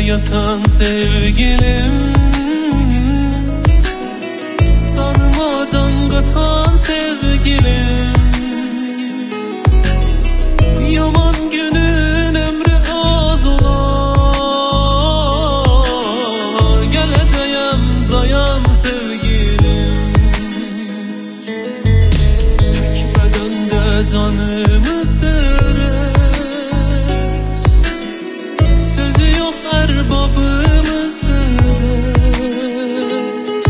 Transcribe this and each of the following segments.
yatan sevgilim, canıma can katan sevgilim. Yaman günün ömrü az olar, geleceğim dayan sevgilim. Tek bedende canımızdır eş, sözü yok erbabımızdır eş.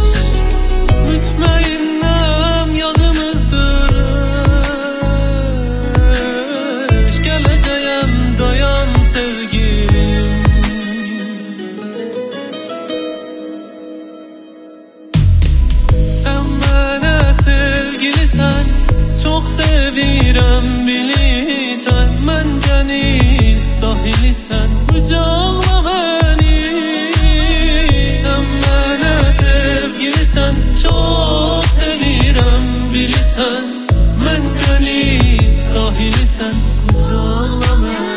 Mütmainim yazımızdır eş, geleceğim dayan sevgilim. Sen bana sevgilisen, çok sevirem bilirsen. Ben deniz sahilisen, kucakla beni. Sen bana sevgilisen, çok sevirem bilirsen. Ben deniz sahilisen, kucakla beni.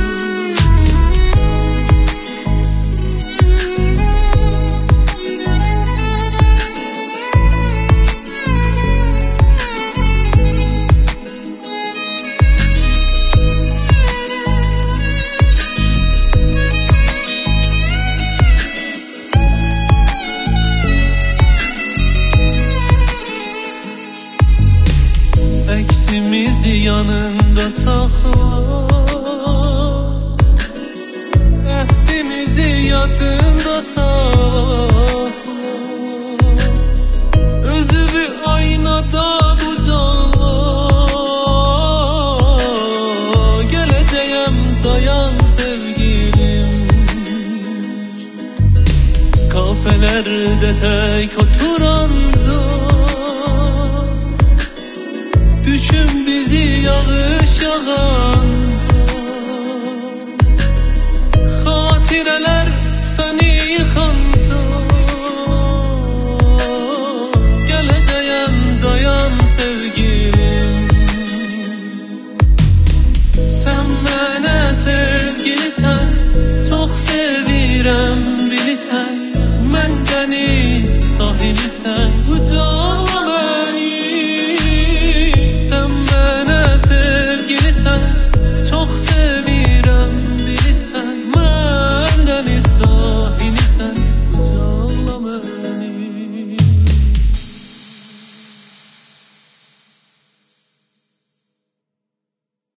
Eksimizi yanında sakla, ehdimizi yadında sakla. Özü bir aynada kucakla, geleceğim dayan sevgilim. Kafelerde tek oturanda, düşün bizi yağış yağanda. Hatireler seni yıkanda, geleceğim dayan sevgilim. Sen bana sevgilisen, çok sevirem bilirsen. Ben deniz sahilisen,